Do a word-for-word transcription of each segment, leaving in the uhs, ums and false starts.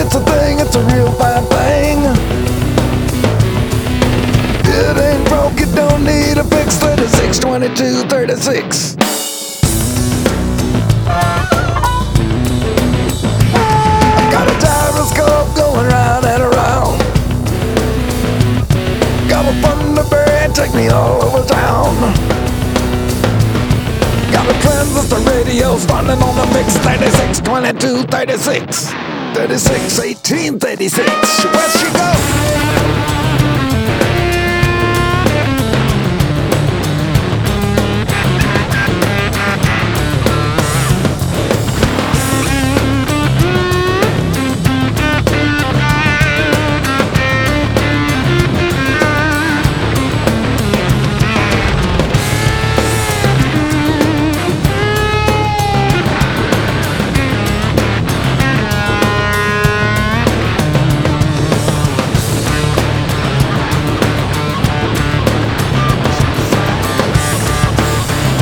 It's a thing, it's a real fine thing. It ain't broke, you don't need a fix. Thirty-six, twenty-two, thirty-six. I got a gyroscope going round and around. Got a Thunderbird, take me all over town. Got a transistor radio running on the mix. Thirty-six, twenty-two, thirty-six. Thirty-six, eighteen, thirty-six. Where'd she go?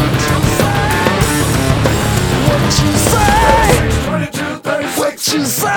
What you say?